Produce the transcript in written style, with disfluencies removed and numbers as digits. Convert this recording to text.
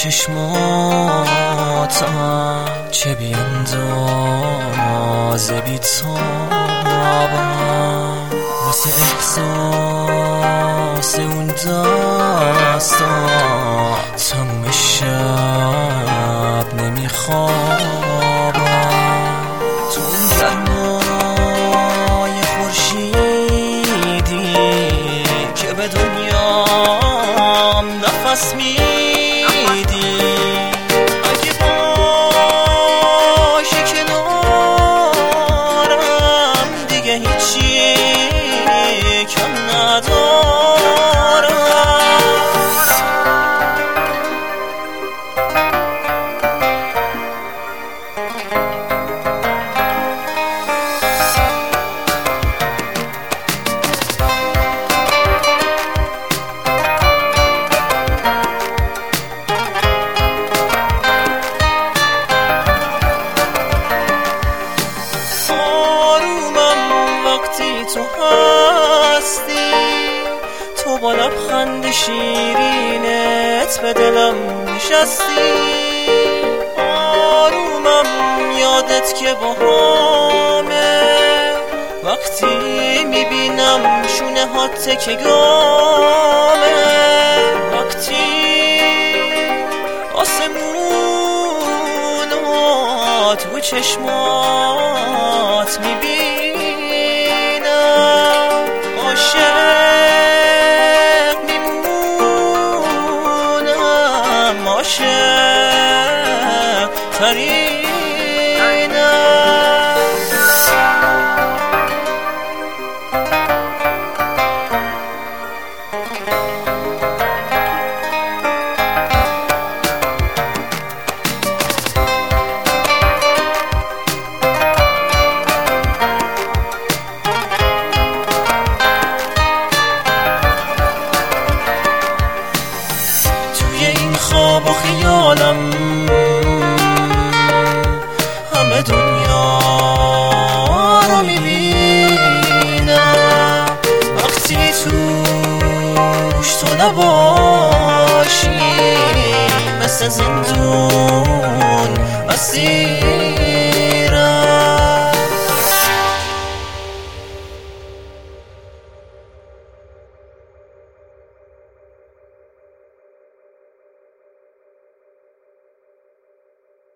چشماتم چه بیندازه بیتابم واسه احساس اون دستان تموم شب نمیخوابم تو اون گرمای خورشیدی که به دنیام نفس میدی اگه باشی کنارم دیگه هیچی کم ندارم تو هستی تو با لبخند شیرینت به دلم نشستی آرومم یادت که باهامه وقتی میبینم شونه هات که گامه وقتی آسمونات و چشمات میبینم عاشق میمونم عاشق ترینم